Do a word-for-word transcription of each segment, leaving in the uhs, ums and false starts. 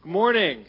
Good morning.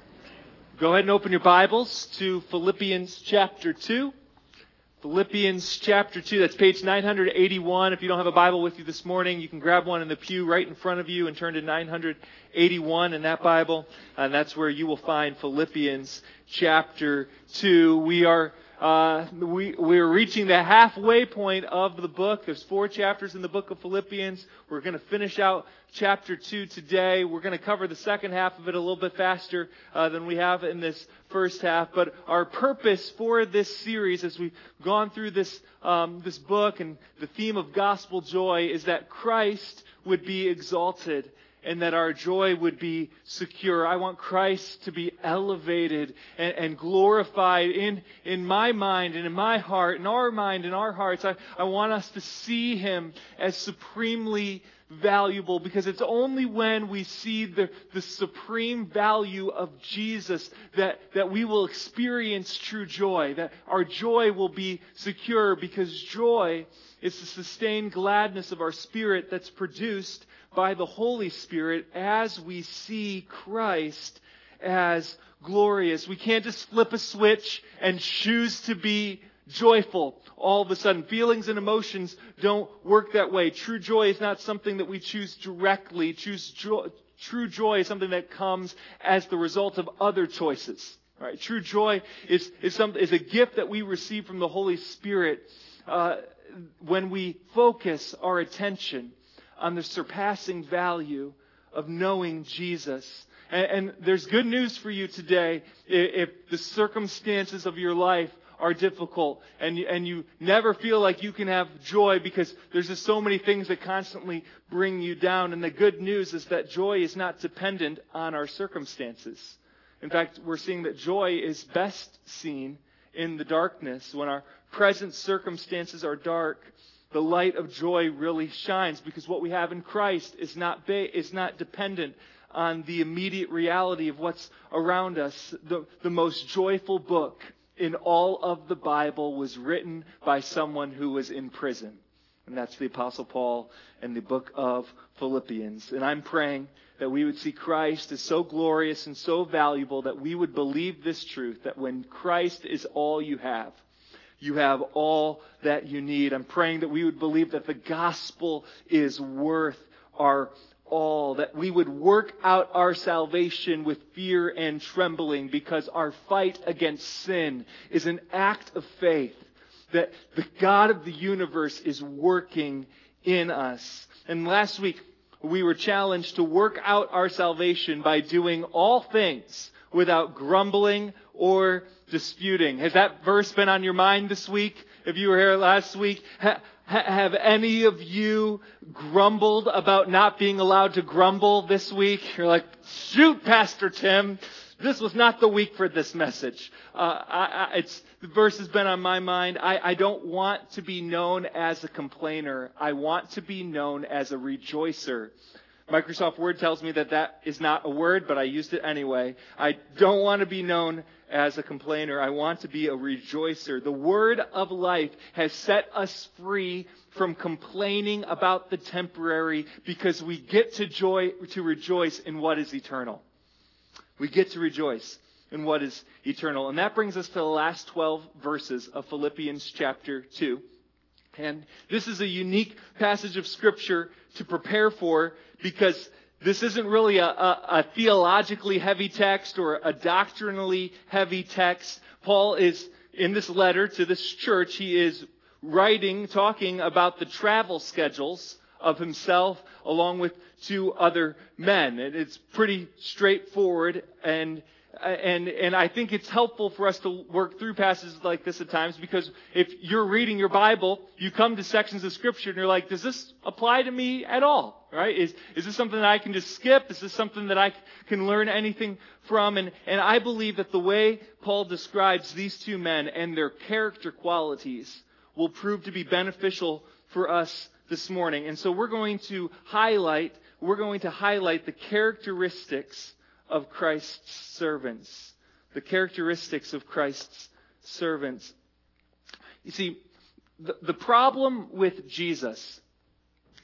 Go ahead and open your Bibles to Philippians chapter two. Philippians chapter two, that's page nine eighty-one. If you don't have a Bible with you this morning, you can grab one in the pew right in front of you and turn to nine eighty-one in that Bible. And that's where you will find Philippians chapter two. We are Uh, we, we're reaching the halfway point of the book. There's four chapters in the book of Philippians. We're going to finish out chapter two today. We're going to cover the second half of it a little bit faster uh, than we have in this first half. But our purpose for this series, as we've gone through this um, this book and the theme of gospel joy, is that Christ would be exalted and that our joy would be secure. I want Christ to be elevated and, and glorified in, in my mind and in my heart, in our mind and our hearts. I, I want us to see Him as supremely valuable, because it's only when we see the, the supreme value of Jesus that, that we will experience true joy, that our joy will be secure, because joy is the sustained gladness of our spirit that's produced by the Holy Spirit as we see Christ as glorious. We can't just flip a switch and choose to be joyful all of a sudden. Feelings and emotions don't work that way. True joy is not something that we choose directly. Choose joy, true joy is something that comes as the result of other choices. All right? True joy is, is, some, is a gift that we receive from the Holy Spirit uh, when we focus our attention on the surpassing value of knowing Jesus. And, and there's good news for you today. If, if the circumstances of your life are difficult and you, and you never feel like you can have joy because there's just so many things that constantly bring you down. And the good news is that joy is not dependent on our circumstances. In fact, we're seeing that joy is best seen in the darkness. When our present circumstances are dark, the light of joy really shines, because what we have in Christ is not ba- is not dependent on the immediate reality of what's around us. The, the most joyful book in all of the Bible was written by someone who was in prison. And that's the Apostle Paul in the book of Philippians. And I'm praying that we would see Christ as so glorious and so valuable that we would believe this truth, that when Christ is all you have, you have all that you need. I'm praying that we would believe that the gospel is worth our all, that we would work out our salvation with fear and trembling, because our fight against sin is an act of faith, that the God of the universe is working in us. And last week, we were challenged to work out our salvation by doing all things without grumbling or disputing. Has that verse been on your mind this week? If you were here last week, ha- have any of you grumbled about not being allowed to grumble this week? You're like, shoot, Pastor Tim, this was not the week for this message. Uh, I, I, it's the verse has been on my mind. I, I don't want to be known as a complainer. I want to be known as a rejoicer. Microsoft Word tells me that that is not a word, but I used it anyway. I don't want to be known as a complainer. I want to be a rejoicer. The word of life has set us free from complaining about the temporary, because we get to joy, to rejoice in what is eternal. We get to rejoice in what is eternal. And that brings us to the last twelve verses of Philippians chapter two. And this is a unique passage of Scripture to prepare for, because this isn't really a, a, a theologically heavy text or a doctrinally heavy text. Paul is, in this letter to this church, he is writing, talking about the travel schedules of himself along with two other men. And it's pretty straightforward, and And and I think it's helpful for us to work through passages like this at times, because if you're reading your Bible, you come to sections of Scripture and you're like, does this apply to me at all? Right? Is is this something that I can just skip? Is this something that I can learn anything from? And, and I believe that the way Paul describes these two men and their character qualities will prove to be beneficial for us this morning. And so we're going to highlight, we're going to highlight the characteristics of Christ's servants. The characteristics of Christ's servants. You see, the, the problem with Jesus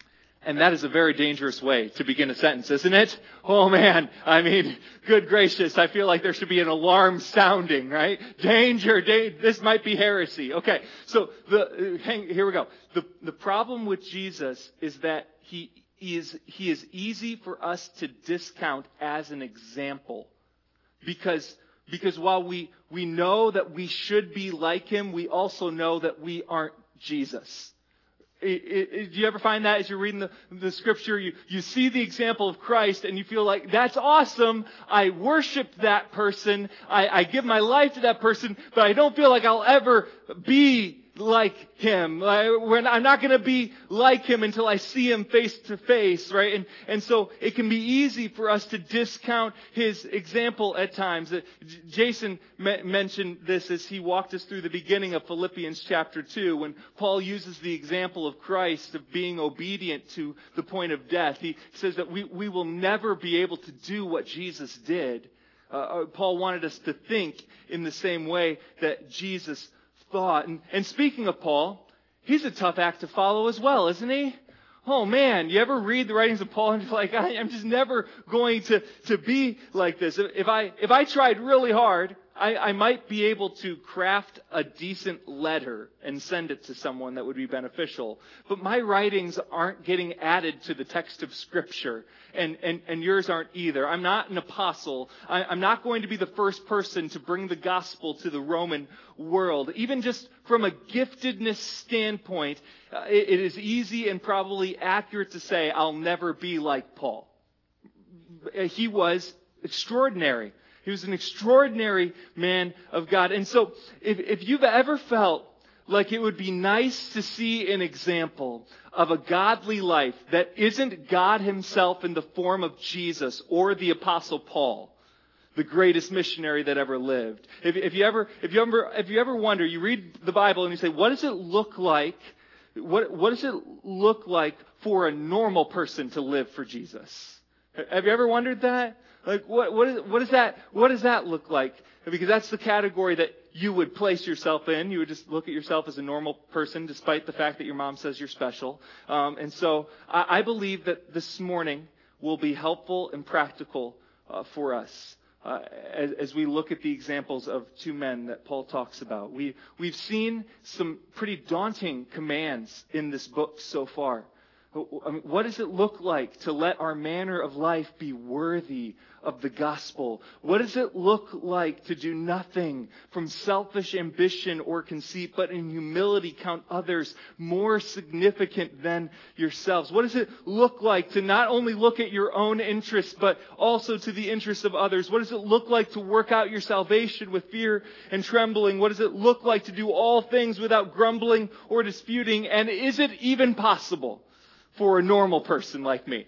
And that is a very dangerous way to begin a sentence, isn't it? Oh man, I mean, good gracious, I feel like there should be an alarm sounding, right? Danger, da- this might be heresy. Okay, so the hang, here we go. The the problem with Jesus is that he is he is easy for us to discount as an example, because because while we we know that we should be like him, we also know that we aren't Jesus. It, it, do you ever find that as you're reading the, the scripture, you, you see the example of Christ and you feel like, that's awesome. I worship that person. I, I give my life to that person, but I don't feel like I'll ever be like him. I, when I'm not going to be like him until I see him face to face, right? And, and so it can be easy for us to discount his example at times. Uh, Jason me- mentioned this as he walked us through the beginning of Philippians chapter two, when Paul uses the example of Christ of being obedient to the point of death. He says that we, we will never be able to do what Jesus did. Uh, Paul wanted us to think in the same way that Jesus thought. And, and speaking of Paul, he's a tough act to follow as well, isn't he? Oh man, you ever read the writings of Paul and you're like, I, I'm just never going to, to be like this. If I, if I tried really hard, I, I might be able to craft a decent letter and send it to someone that would be beneficial. But my writings aren't getting added to the text of Scripture, and, and, and yours aren't either. I'm not an apostle. I, I'm not going to be the first person to bring the gospel to the Roman world. Even just from a giftedness standpoint, uh, it, it is easy and probably accurate to say I'll never be like Paul. He was extraordinary. He was an extraordinary man of God. And so if, if you've ever felt like it would be nice to see an example of a godly life that isn't God himself in the form of Jesus or the Apostle Paul, the greatest missionary that ever lived. If, if you ever, if you ever, if you ever wonder, you read the Bible and you say, what does it look like? What, what does it look like for a normal person to live for Jesus? Have you ever wondered that? Like, what, what, is, what, is that, what does that look like? Because that's the category that you would place yourself in. You would just look at yourself as a normal person, despite the fact that your mom says you're special. Um, and so I, I believe that this morning will be helpful and practical uh, for us uh, as, as we look at the examples of two men that Paul talks about. We, we've seen some pretty daunting commands in this book so far. I mean, what does it look like to let our manner of life be worthy of the gospel? What does it look like to do nothing from selfish ambition or conceit, but in humility count others more significant than yourselves? What does it look like to not only look at your own interests, but also to the interests of others? What does it look like to work out your salvation with fear and trembling? What does it look like to do all things without grumbling or disputing? And is it even possible for a normal person like me?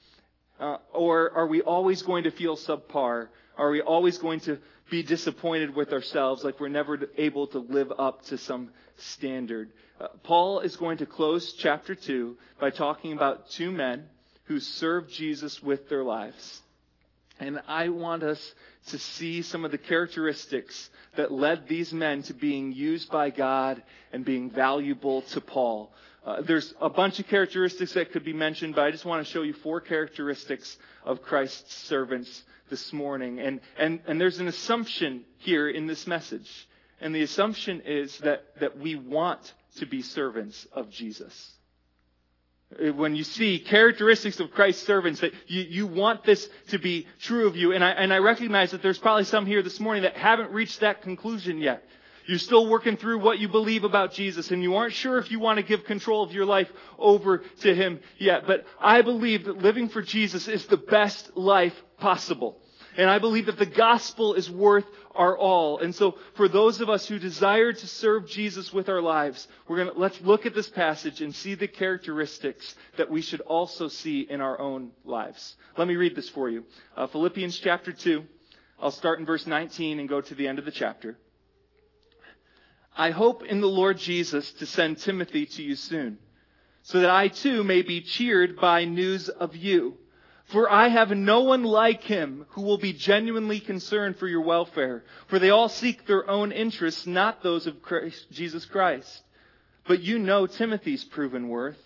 Uh, or are we always going to feel subpar? Are we always going to be disappointed with ourselves, like we're never able to live up to some standard? Uh, Paul is going to close chapter two by talking about two men who served Jesus with their lives. And I want us to see some of the characteristics that led these men to being used by God and being valuable to Paul. Uh, there's a bunch of characteristics that could be mentioned, but I just want to show you four characteristics of Christ's servants this morning. And, and, and there's an assumption here in this message. And the assumption is that, that we want to be servants of Jesus. When you see characteristics of Christ's servants, that you, you want this to be true of you. And I, and I recognize that there's probably some here this morning that haven't reached that conclusion yet. You're still working through what you believe about Jesus, and you aren't sure if you want to give control of your life over to Him yet. But I believe that living for Jesus is the best life possible. And I believe that the gospel is worth our all. And so for those of us who desire to serve Jesus with our lives, we're going to, let's look at this passage and see the characteristics that we should also see in our own lives. Let me read this for you. Uh, Philippians chapter two. I'll start in verse nineteen and go to the end of the chapter. I hope in the Lord Jesus to send Timothy to you soon, so that I too may be cheered by news of you. For I have no one like him who will be genuinely concerned for your welfare. For they all seek their own interests, not those of Christ, Jesus Christ. But you know Timothy's proven worth,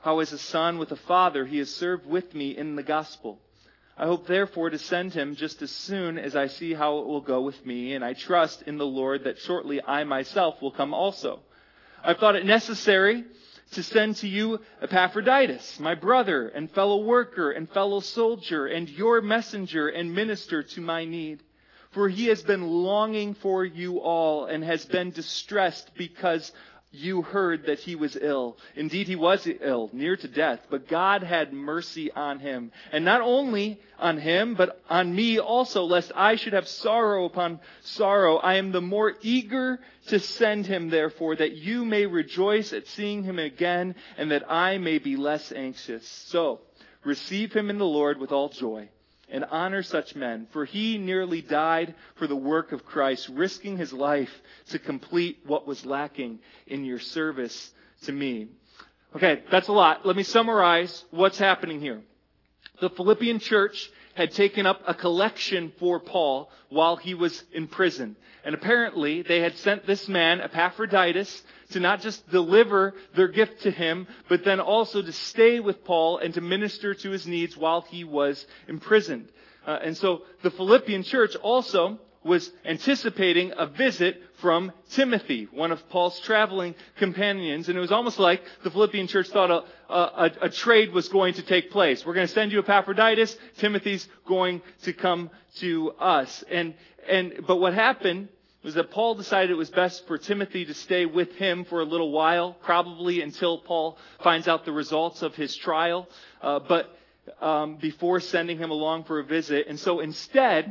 how as a son with a father he has served with me in the gospel. I hope therefore to send him just as soon as I see how it will go with me, and I trust in the Lord that shortly I myself will come also. I've thought it necessary to send to you Epaphroditus, my brother and fellow worker and fellow soldier, and your messenger and minister to my need. For he has been longing for you all and has been distressed because you heard that he was ill. Indeed, he was ill, near to death, but God had mercy on him. And not only on him, but on me also, lest I should have sorrow upon sorrow. I am the more eager to send him, therefore, that you may rejoice at seeing him again, and that I may be less anxious. So, receive him in the Lord with all joy, and honor such men, for he nearly died for the work of Christ, risking his life to complete what was lacking in your service to me. Okay, that's a lot. Let me summarize what's happening here. The Philippian church had taken up a collection for Paul while he was in prison. And apparently they had sent this man, Epaphroditus, to not just deliver their gift to him, but then also to stay with Paul and to minister to his needs while he was imprisoned. Uh, and so the Philippian church also was anticipating a visit from Timothy, one of Paul's traveling companions. And it was almost like the Philippian church thought a, a, a trade was going to take place. We're going to send you Epaphroditus. Timothy's going to come to us. And, and, but what happened was that Paul decided it was best for Timothy to stay with him for a little while, probably until Paul finds out the results of his trial, uh, but um, before sending him along for a visit. And so instead,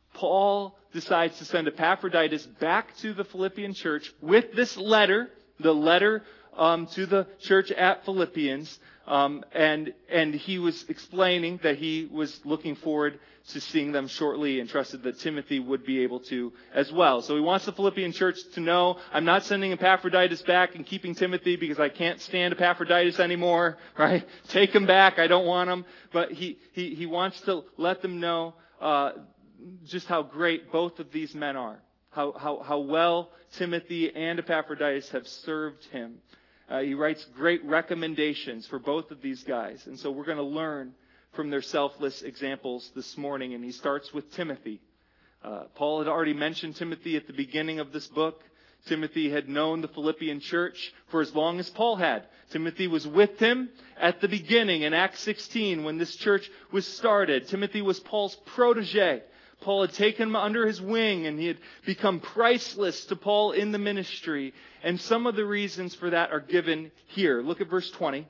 Paul decides to send Epaphroditus back to the Philippian church with this letter, the letter um, to the church at Philippians, um, and and he was explaining that he was looking forward to seeing them shortly and trusted that Timothy would be able to as well. So he wants the Philippian church to know, I'm not sending Epaphroditus back and keeping Timothy because I can't stand Epaphroditus anymore, right? Take him back. I don't want him. But he, he, he wants to let them know uh, just how great both of these men are, how, how, how well Timothy and Epaphroditus have served him. Uh, he writes great recommendations for both of these guys. And so we're going to learn from their selfless examples this morning. And he starts with Timothy. Uh, Paul had already mentioned Timothy at the beginning of this book. Timothy had known the Philippian church for as long as Paul had. Timothy was with him at the beginning in Acts sixteen when this church was started. Timothy was Paul's protege. Paul had taken him under his wing and he had become priceless to Paul in the ministry. And some of the reasons for that are given here. Look at verse twenty.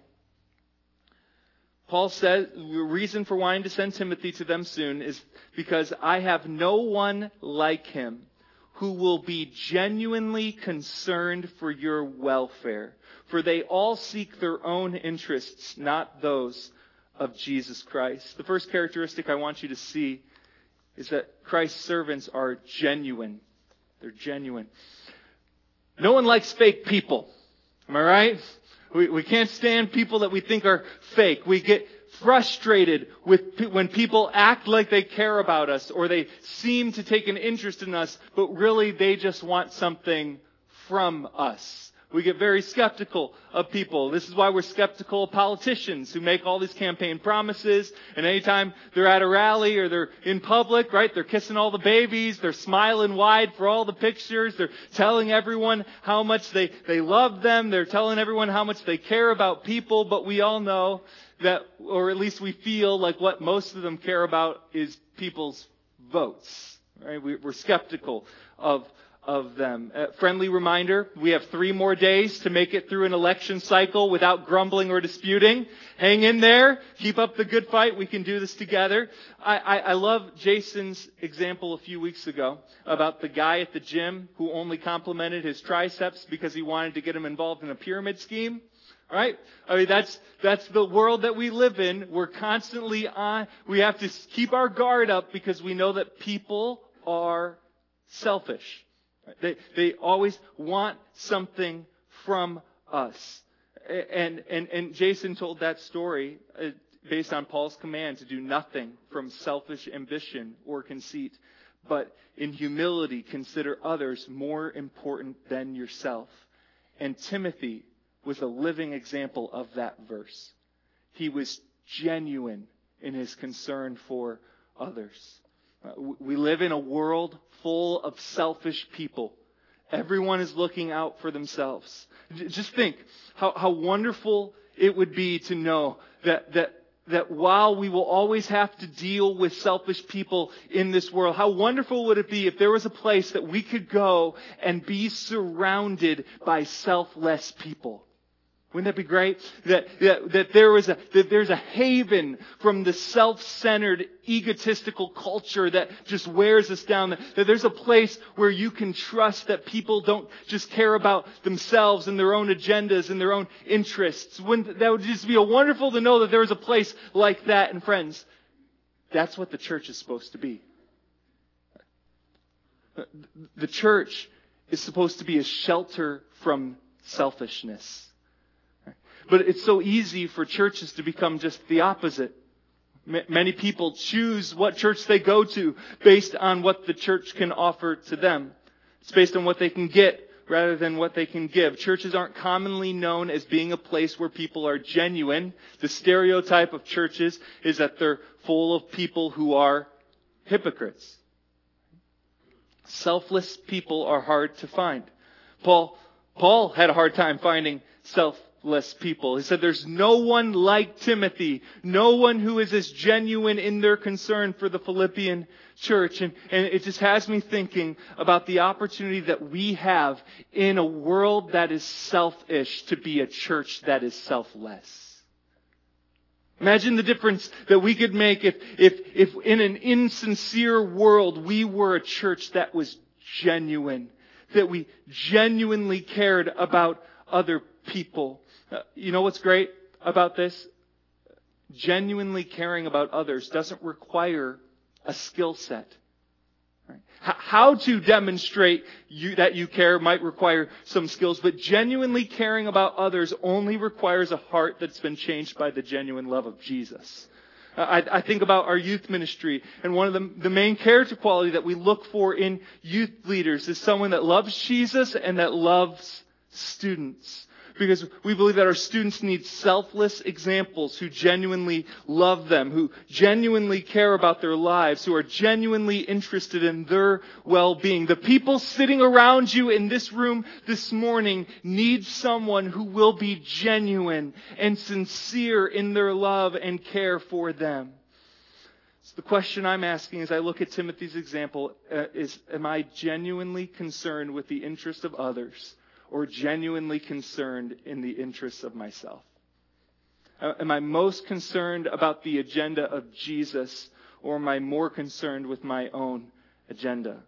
Paul says the reason for wanting to send Timothy to them soon is because I have no one like him who will be genuinely concerned for your welfare. For they all seek their own interests, not those of Jesus Christ. The first characteristic I want you to see is that Christ's servants are genuine. They're genuine. No one likes fake people. Am I right? We, we can't stand people that we think are fake. We get frustrated with pe- when people act like they care about us or they seem to take an interest in us, but really they just want something from us. We get very skeptical of people. This is why we're skeptical of politicians who make all these campaign promises. And anytime they're at a rally or they're in public, right, they're kissing all the babies. They're smiling wide for all the pictures. They're telling everyone how much they, they love them. They're telling everyone how much they care about people. But we all know that, or at least we feel like what most of them care about is people's votes. Right? We, we're skeptical of of them. A friendly reminder, we have three more days to make it through an election cycle without grumbling or disputing. Hang in there. Keep up the good fight. We can do this together. I, I, I love Jason's example a few weeks ago about the guy at the gym who only complimented his triceps because he wanted to get him involved in a pyramid scheme. Right? I mean, that's, that's the world that we live in. We're constantly on, we have to keep our guard up because we know that people are selfish. They they always want something from us. And and and Jason told that story based on Paul's command to do nothing from selfish ambition or conceit, but in humility consider others more important than yourself. And Timothy was a living example of that verse. He was genuine in his concern for others. Uh, we live in a world full of selfish people. Everyone is looking out for themselves. Just think how, how wonderful it would be to know that, that, that while we will always have to deal with selfish people in this world, how wonderful would it be if there was a place that we could go and be surrounded by selfless people? Wouldn't that be great? That, that, that there was a, that there's a haven from the self-centered, egotistical culture that just wears us down. That, that there's a place where you can trust that people don't just care about themselves and their own agendas and their own interests. Wouldn't, that would just be a wonderful to know that there was a place like that. And friends, that's what the church is supposed to be. The church is supposed to be a shelter from selfishness. But it's so easy for churches to become just the opposite. M- many people choose what church they go to based on what the church can offer to them. It's based on what they can get rather than what they can give. Churches aren't commonly known as being a place where people are genuine. The stereotype of churches is that they're full of people who are hypocrites. Selfless people are hard to find. Paul, Paul had a hard time finding selfless people. He said there's no one like Timothy, no one who is as genuine in their concern for the Philippian church. And, and it just has me thinking about the opportunity that we have in a world that is selfish to be a church that is selfless. Imagine the difference that we could make if, if, if in an insincere world we were a church that was genuine, that we genuinely cared about other people. Uh, you know what's great about this? Genuinely caring about others doesn't require a skill set. Right? H- how to demonstrate you, that you care might require some skills, but genuinely caring about others only requires a heart that's been changed by the genuine love of Jesus. Uh, I, I think about our youth ministry, and one of the, the main character quality that we look for in youth leaders is someone that loves Jesus and that loves students. Because we believe that our students need selfless examples who genuinely love them, who genuinely care about their lives, who are genuinely interested in their well-being. The people sitting around you in this room this morning need someone who will be genuine and sincere in their love and care for them. So the question I'm asking as I look at Timothy's example uh, is, am I genuinely concerned with the interest of others? Or genuinely concerned in the interests of myself? Uh, am I most concerned about the agenda of Jesus, or am I more concerned with my own agenda?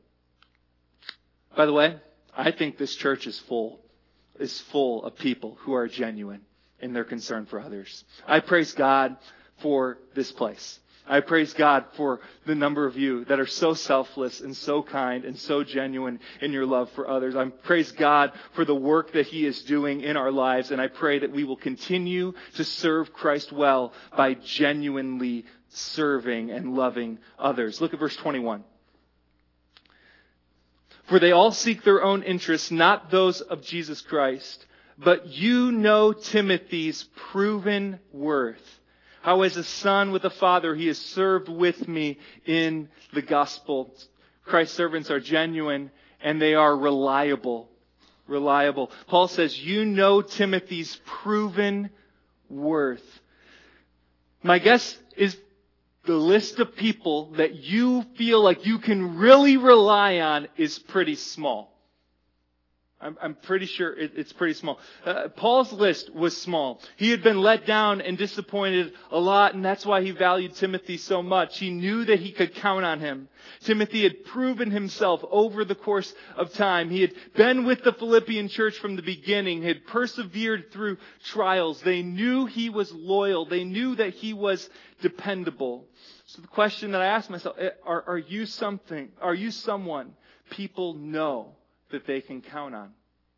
By the way, I think this church is full, is full of people who are genuine in their concern for others. I praise God for this place. I praise God for the number of you that are so selfless and so kind and so genuine in your love for others. I praise God for the work that He is doing in our lives, and I pray that we will continue to serve Christ well by genuinely serving and loving others. Look at verse twenty-one. For they all seek their own interests, not those of Jesus Christ, but you know Timothy's proven worth. How as a son with a father, he has served with me in the gospel. Christ's servants are genuine and they are reliable. Reliable. Paul says, you know Timothy's proven worth. My guess is the list of people that you feel like you can really rely on is pretty small. I'm, I'm pretty sure it, it's pretty small. Uh, Paul's list was small. He had been let down and disappointed a lot, and that's why he valued Timothy so much. He knew that he could count on him. Timothy had proven himself over the course of time. He had been with the Philippian church from the beginning, had persevered through trials. They knew he was loyal. They knew that he was dependable. So the question that I asked myself, are, are you something, are you someone people know that they can count on?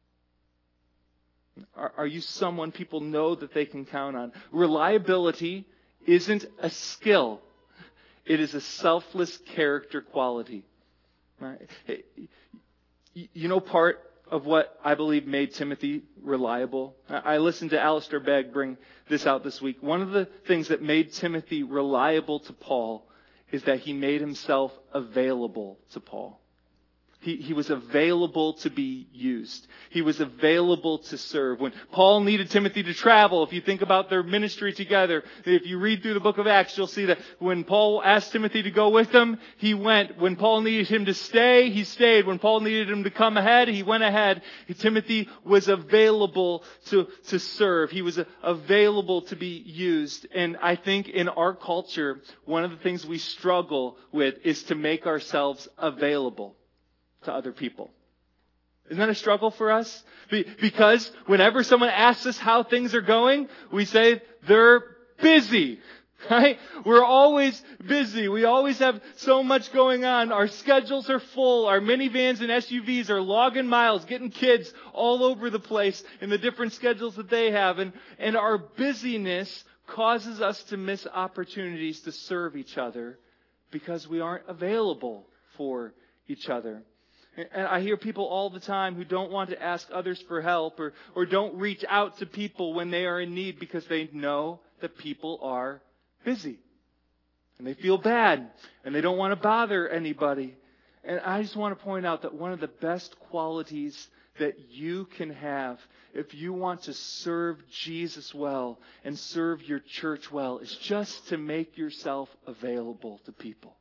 Are, are you someone people know that they can count on? Reliability isn't a skill. It is a selfless character quality. Right? You know, part of what I believe made Timothy reliable. I listened to Alistair Begg bring this out this week. One of the things that made Timothy reliable to Paul is that he made himself available to Paul. He, he was available to be used. He was available to serve. When Paul needed Timothy to travel, if you think about their ministry together, if you read through the book of Acts, you'll see that when Paul asked Timothy to go with him, he went. When Paul needed him to stay, he stayed. When Paul needed him to come ahead, he went ahead. Timothy was available to, to serve. He was available to be used. And I think in our culture, one of the things we struggle with is to make ourselves available to other people. Isn't that a struggle for us? Be- because whenever someone asks us how things are going, we say they're busy, right? We're always busy. We always have so much going on. Our schedules are full. Our minivans and S U Vs are logging miles, getting kids all over the place in the different schedules that they have. And, and our busyness causes us to miss opportunities to serve each other because we aren't available for each other. And I hear people all the time who don't want to ask others for help or, or don't reach out to people when they are in need because they know that people are busy. And they feel bad and they don't want to bother anybody. And I just want to point out that one of the best qualities that you can have if you want to serve Jesus well and serve your church well is just to make yourself available to people.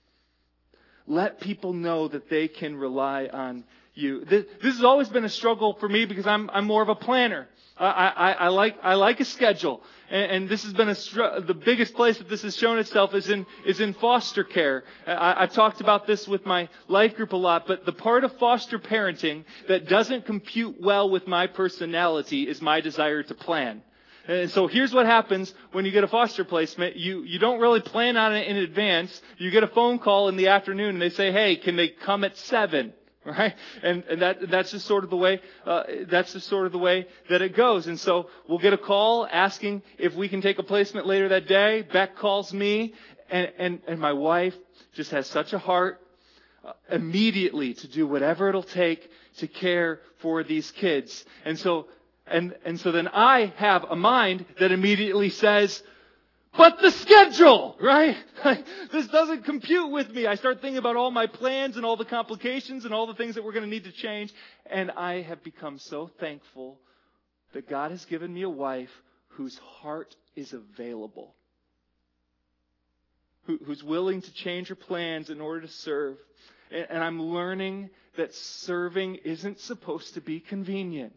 Let people know that they can rely on you. This, this has always been a struggle for me because I'm I'm more of a planner. I I, I like I like a schedule, and, and this has been a str- the biggest place that this has shown itself is in is in foster care. I, I've talked about this with my life group a lot, but the part of foster parenting that doesn't compute well with my personality is my desire to plan. And so here's what happens when you get a foster placement. You, you don't really plan on it in advance. You get a phone call in the afternoon and they say, hey, can they come at seven? Right? And, and that, that's just sort of the way, uh, that's just sort of the way that it goes. And so we'll get a call asking if we can take a placement later that day. Beck calls me and, and, and my wife just has such a heart uh, immediately to do whatever it'll take to care for these kids. And so And and so then I have a mind that immediately says, but the schedule, right? This doesn't compute with me. I start thinking about all my plans and all the complications and all the things that we're going to need to change. And I have become so thankful that God has given me a wife whose heart is available, who, who's willing to change her plans in order to serve. And, and I'm learning that serving isn't supposed to be convenient.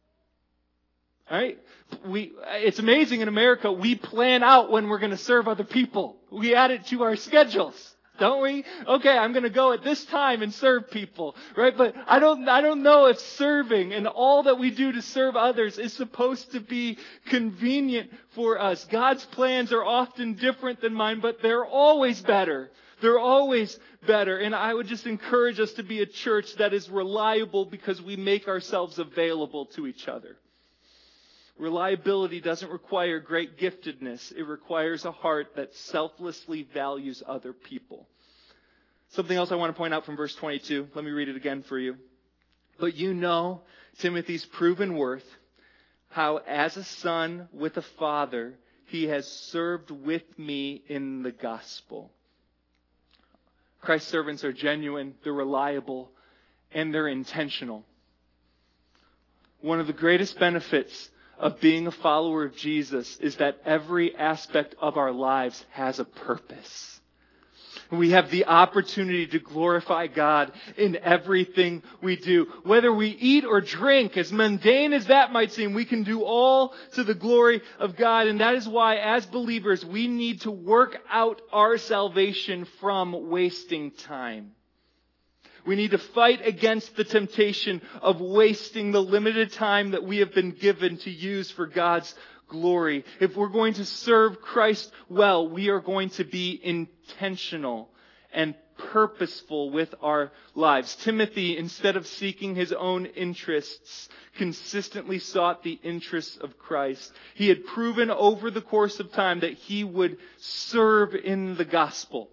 Right? We, it's amazing in America, we plan out when we're going to serve other people. We add it to our schedules, don't we? Okay, I'm going to go at this time and serve people, right? But I don't, I don't know if serving and all that we do to serve others is supposed to be convenient for us. God's plans are often different than mine, but they're always better. They're always better. And I would just encourage us to be a church that is reliable because we make ourselves available to each other. Reliability doesn't require great giftedness. It requires a heart that selflessly values other people. Something else I want to point out from verse twenty-two. Let me read it again for you. But you know Timothy's proven worth, how as a son with a father, he has served with me in the gospel. Christ's servants are genuine, they're reliable, and they're intentional. One of the greatest benefits of being a follower of Jesus is that every aspect of our lives has a purpose. We have the opportunity to glorify God in everything we do. Whether we eat or drink, as mundane as that might seem, we can do all to the glory of God. And that is why, as believers, we need to work out our salvation from wasting time. We need to fight against the temptation of wasting the limited time that we have been given to use for God's glory. If we're going to serve Christ well, we are going to be intentional and purposeful with our lives. Timothy, instead of seeking his own interests, consistently sought the interests of Christ. He had proven over the course of time that he would serve in the gospel.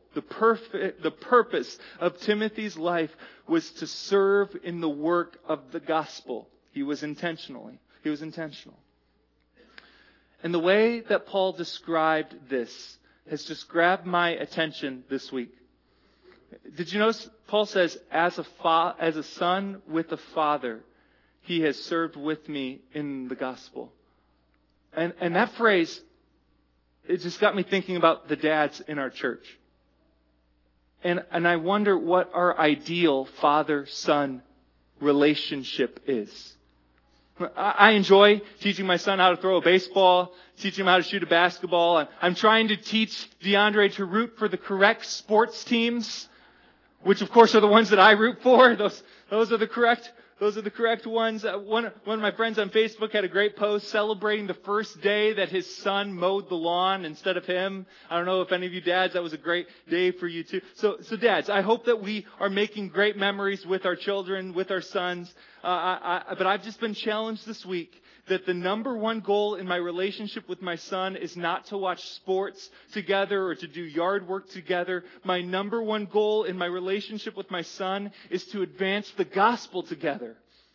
The perfect, the purpose of Timothy's life was to serve in the work of the gospel. He was intentionally. He was intentional. And the way that Paul described this has just grabbed my attention this week. Did you notice Paul says, as a fa- as a son with a father, he has served with me in the gospel. And and that phrase, it just got me thinking about the dads in our church. And and I wonder what our ideal father-son relationship is. I enjoy teaching my son how to throw a baseball, teaching him how to shoot a basketball. I'm trying to teach DeAndre to root for the correct sports teams, which of course are the ones that I root for. Those those are the correct Those are the correct ones. Uh, one, one of my friends on Facebook had a great post celebrating the first day that his son mowed the lawn instead of him. I don't know if any of you dads, that was a great day for you too. So, so dads, I hope that we are making great memories with our children, with our sons. Uh, I, I, but I've just been challenged this week that the number one goal in my relationship with my son is not to watch sports together or to do yard work together. My number one goal in my relationship with my son is to advance the gospel together.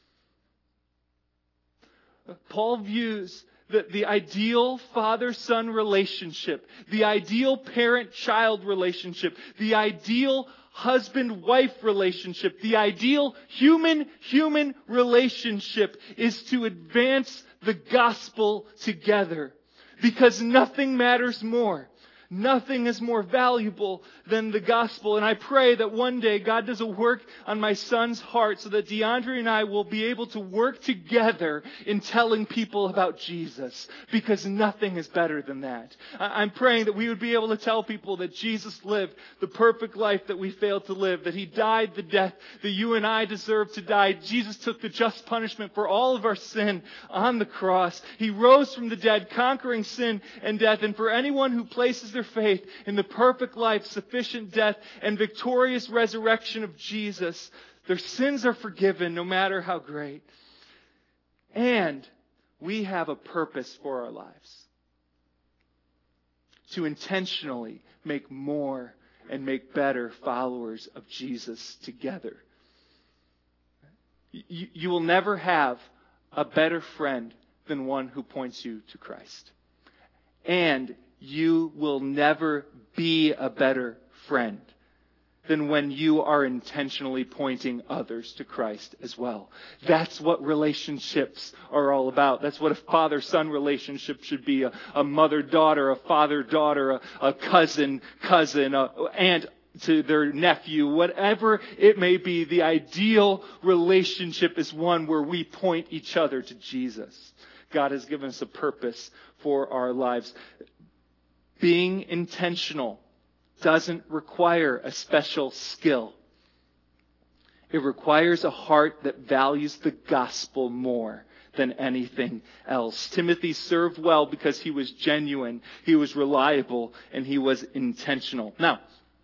Paul views the, the ideal father-son relationship, the ideal parent-child relationship, the ideal husband-wife relationship, the ideal human-human relationship is to advance the gospel together. Because nothing matters more. Nothing is more valuable than the gospel. And I pray that one day God does a work on my son's heart so that DeAndre and I will be able to work together in telling people about Jesus. Because nothing is better than that. I'm praying that we would be able to tell people that Jesus lived the perfect life that we failed to live. That He died the death that you and I deserve to die. Jesus took the just punishment for all of our sin on the cross. He rose from the dead, conquering sin and death. And for anyone who places their faith in the perfect life, sufficient death, and victorious resurrection of Jesus, their sins are forgiven no matter how great. And we have a purpose for our lives. To intentionally make more and make better followers of Jesus together. You, you will never have a better friend than one who points you to Christ. And you will never be a better friend than when you are intentionally pointing others to Christ as well. That's what relationships are all about. That's what a father-son relationship should be. A, a mother-daughter, a father-daughter, a, a cousin-cousin, a aunt to their nephew, whatever it may be. The ideal relationship is one where we point each other to Jesus. God has given us a purpose for our lives. Being intentional doesn't require a special skill. It requires a heart that values the gospel more than anything else. Timothy served well because he was genuine, he was reliable, and he was intentional. Now,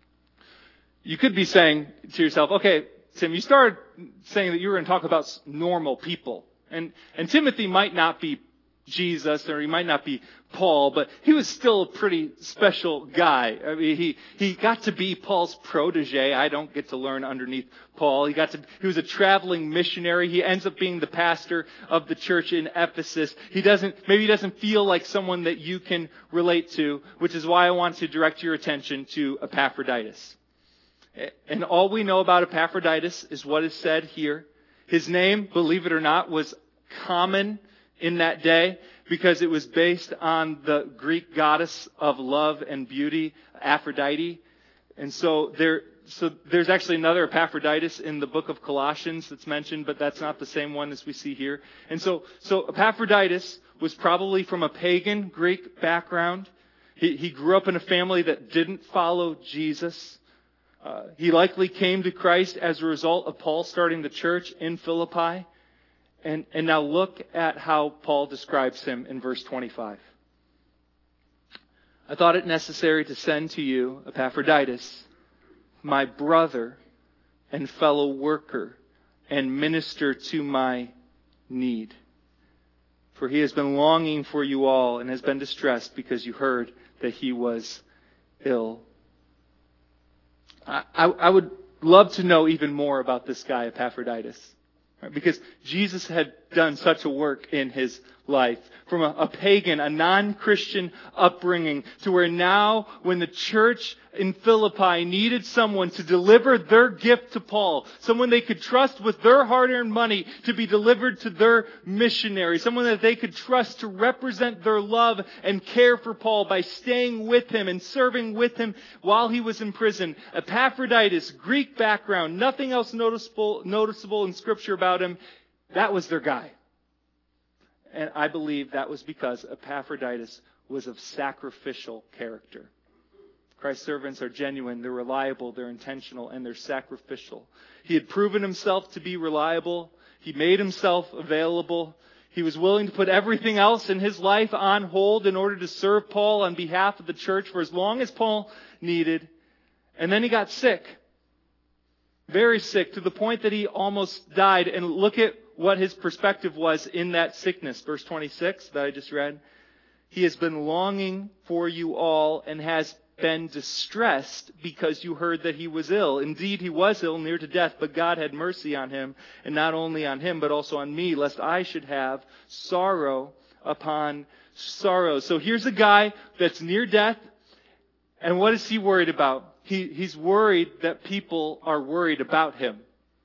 you could be saying to yourself, okay, Tim, you started saying that you were going to talk about normal people. And, and Timothy might not be Jesus, or he might not be Paul, but he was still a pretty special guy. I mean, he, he got to be Paul's protege. I don't get to learn underneath Paul. He got to, he was a traveling missionary. He ends up being the pastor of the church in Ephesus. He doesn't, maybe he doesn't feel like someone that you can relate to, which is why I want to direct your attention to Epaphroditus. And all we know about Epaphroditus is what is said here. His name, believe it or not, was common in that day because it was based on the Greek goddess of love and beauty, Aphrodite. And so there, so there's actually another Epaphroditus in the book of Colossians that's mentioned, but that's not the same one as we see here. And so, so Epaphroditus was probably from a pagan Greek background. He, he grew up in a family that didn't follow Jesus. Uh, he likely came to Christ as a result of Paul starting the church in Philippi. And, and now look at how Paul describes him in verse twenty-five. I thought it necessary to send to you Epaphroditus, my brother and fellow worker, and minister to my need. For he has been longing for you all and has been distressed because you heard that he was ill. I, I, I would love to know even more about this guy, Epaphroditus. Right? Because Jesus had done such a work in his life. From a, a pagan, a non-Christian upbringing to where now when the church in Philippi needed someone to deliver their gift to Paul, someone they could trust with their hard-earned money to be delivered to their missionary, someone that they could trust to represent their love and care for Paul by staying with him and serving with him while he was in prison. Epaphroditus, Greek background, nothing else noticeable, noticeable in Scripture about him. That was their guy. And I believe that was because Epaphroditus was of sacrificial character. Christ's servants are genuine, they're reliable, they're intentional, and they're sacrificial. He had proven himself to be reliable. He made himself available. He was willing to put everything else in his life on hold in order to serve Paul on behalf of the church for as long as Paul needed. And then he got sick. Very sick, to the point that he almost died. And look at what his perspective was in that sickness. Verse twenty-six that I just read. He has been longing for you all and has been distressed because you heard that he was ill. Indeed, he was ill, near to death, but God had mercy on him, and not only on him, but also on me, lest I should have sorrow upon sorrow. So here's a guy that's near death, and what is he worried about? He, he's worried that people are worried about him.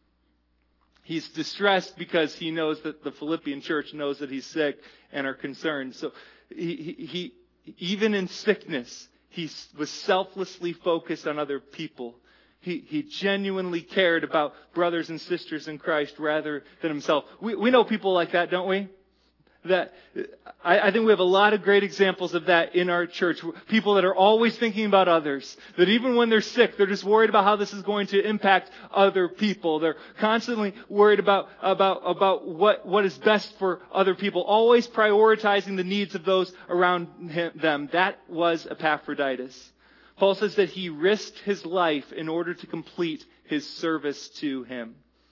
He's distressed because he knows that the Philippian church knows that he's sick and are concerned. So he, he, he even in sickness, he was selflessly focused on other people. He, he genuinely cared about brothers and sisters in Christ rather than himself. We, we know people like that, don't we? That I, I think we have a lot of great examples of that in our church. People that are always thinking about others. That even when they're sick, they're just worried about how this is going to impact other people. They're constantly worried about about about what, what is best for other people. Always prioritizing the needs of those around him, them. That was Epaphroditus. Paul says that he risked his life in order to complete his service to him.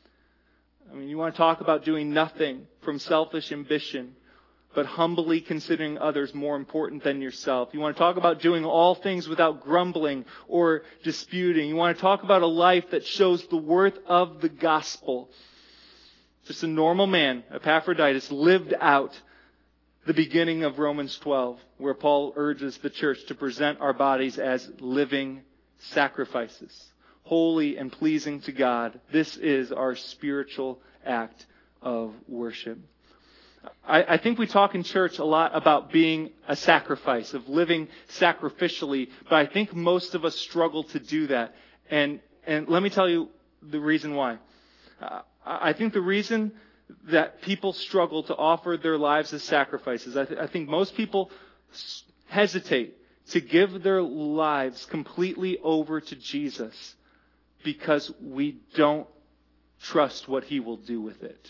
I mean, you want to talk about doing nothing from selfish ambition, but humbly considering others more important than yourself. You want to talk about doing all things without grumbling or disputing. You want to talk about a life that shows the worth of the gospel. Just a normal man, Epaphroditus, lived out the beginning of Romans twelve, where Paul urges the church to present our bodies as living sacrifices, holy and pleasing to God. This is our spiritual act of worship. I, I think we talk in church a lot about being a sacrifice, of living sacrificially, but I think most of us struggle to do that. And and let me tell you the reason why. Uh, I think the reason that people struggle to offer their lives as sacrifices, I, th- I think most people hesitate to give their lives completely over to Jesus because we don't trust what He will do with it.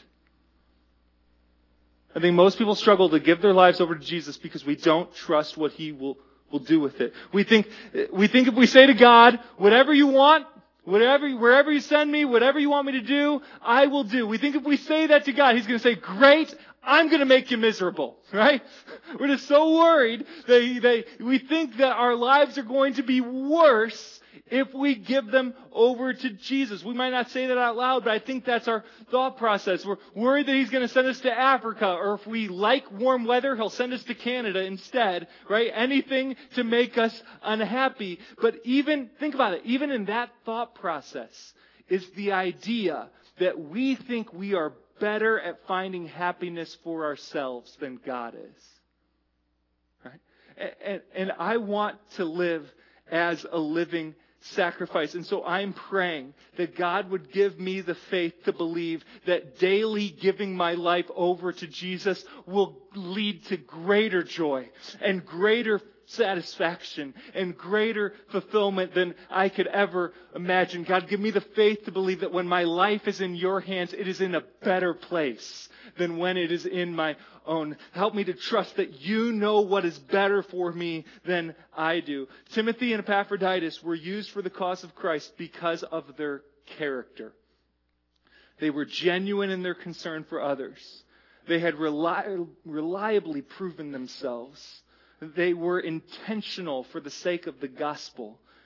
I think most people struggle to give their lives over to Jesus because we don't trust what He will, will do with it. We think, we think if we say to God, whatever you want, whatever, wherever you send me, whatever you want me to do, I will do. We think if we say that to God, He's going to say, great, I'm going to make you miserable, right? We're just so worried that, that we think that our lives are going to be worse if we give them over to Jesus. We might not say that out loud, but I think that's our thought process. We're worried that He's going to send us to Africa, or if we like warm weather, He'll send us to Canada instead, right? Anything to make us unhappy. But even, think about it, even in that thought process is the idea that we think we are better at finding happiness for ourselves than God is. Right? And, and, and I want to live as a living sacrifice. And so I'm praying that God would give me the faith to believe that daily giving my life over to Jesus will lead to greater joy and greater satisfaction and greater fulfillment than I could ever imagine. God, give me the faith to believe that when my life is in your hands, it is in a better place than when it is in my own. Help me to trust that you know what is better for me than I do. Timothy and Epaphroditus were used for the cause of Christ because of their character. They were genuine in their concern for others. They had reli- reliably proven themselves. They were intentional for the sake of the gospel.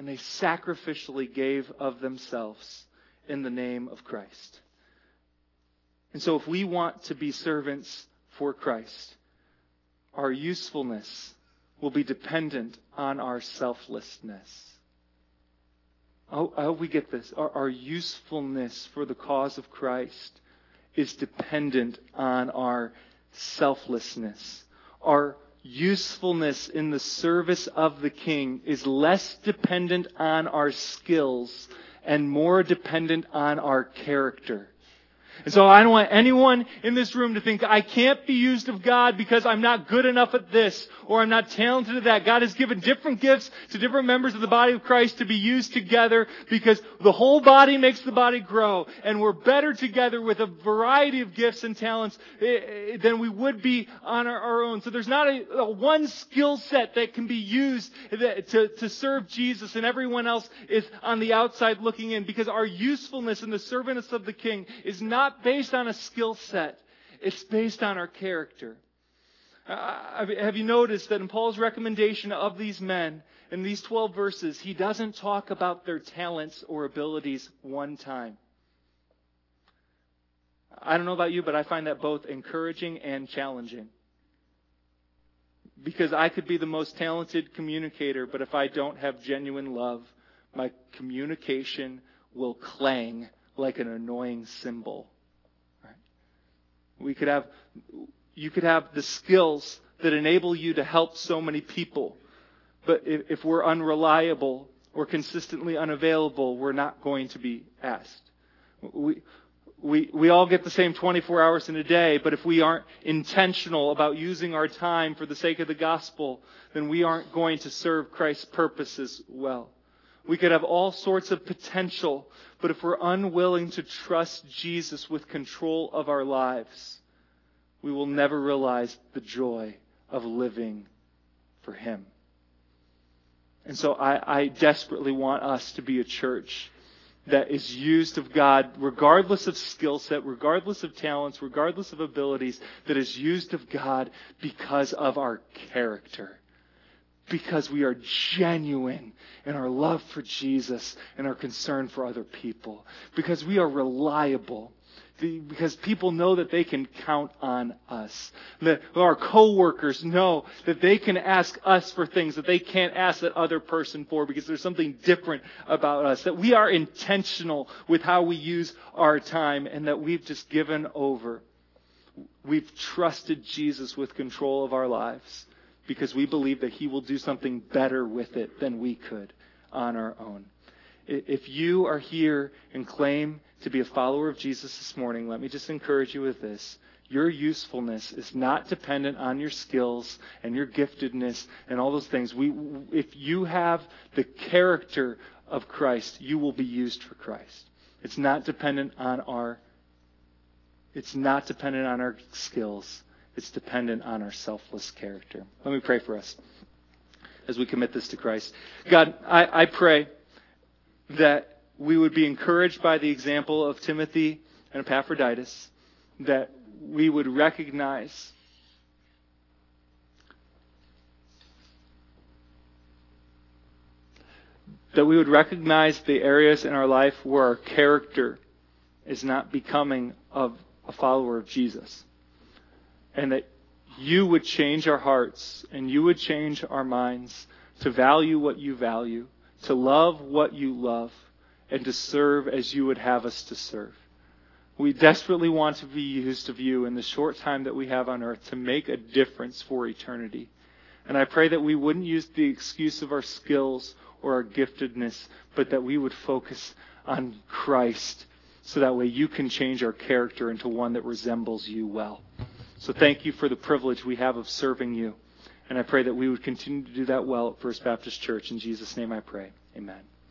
and they sacrificially gave of themselves in the name of Christ. And so if we want to be servants for Christ, our usefulness will be dependent on our selflessness. I hope we get this. Our, our usefulness for the cause of Christ is dependent on our selflessness. Our usefulness in the service of the King is less dependent on our skills and more dependent on our character. And so I don't want anyone in this room to think I can't be used of God because I'm not good enough at this or I'm not talented at that. God has given different gifts to different members of the body of Christ to be used together because the whole body makes the body grow. And we're better together with a variety of gifts and talents than we would be on our, our own. So there's not a, a one skill set that can be used to, to serve Jesus and everyone else is on the outside looking in, because our usefulness in the service of the King is not based on a skill set. It's based on our character. Uh, have you noticed that in Paul's recommendation of these men, in these twelve verses, he doesn't talk about their talents or abilities one time? I don't know about you, but I find that both encouraging and challenging. Because I could be the most talented communicator, but if I don't have genuine love, my communication will clang like an annoying cymbal. We could have, you could have the skills that enable you to help so many people. But if, if we're unreliable or consistently unavailable, we're not going to be asked. We, we, we all get the same twenty-four hours in a day, but if we aren't intentional about using our time for the sake of the gospel, then we aren't going to serve Christ's purposes well. We could have all sorts of potential, but if we're unwilling to trust Jesus with control of our lives, we will never realize the joy of living for Him. And so I, I desperately want us to be a church that is used of God regardless of skill set, regardless of talents, regardless of abilities, that is used of God because of our character. Because we are genuine in our love for Jesus and our concern for other people. Because we are reliable. Because people know that they can count on us. That our coworkers know that they can ask us for things that they can't ask that other person for, because there's something different about us. That we are intentional with how we use our time, and that we've just given over. We've trusted Jesus with control of our lives, because we believe that He will do something better with it than we could on our own. If you are here and claim to be a follower of Jesus this morning, let me just encourage you with this. Your usefulness is not dependent on your skills and your giftedness and all those things. We, if you have the character of Christ, you will be used for Christ. It's not dependent on our, it's not dependent on our skills. It's dependent on our selfless character. Let me pray for us as we commit this to Christ. God, I, I pray that we would be encouraged by the example of Timothy and Epaphroditus, that we would recognize that we would recognize the areas in our life where our character is not becoming of a follower of Jesus. And that you would change our hearts and you would change our minds to value what you value, to love what you love, and to serve as you would have us to serve. We desperately want to be used of you in the short time that we have on earth to make a difference for eternity. And I pray that we wouldn't use the excuse of our skills or our giftedness, but that we would focus on Christ, so that way you can change our character into one that resembles you well. So thank you for the privilege we have of serving you. And I pray that we would continue to do that well at First Baptist Church. In Jesus' name I pray. Amen.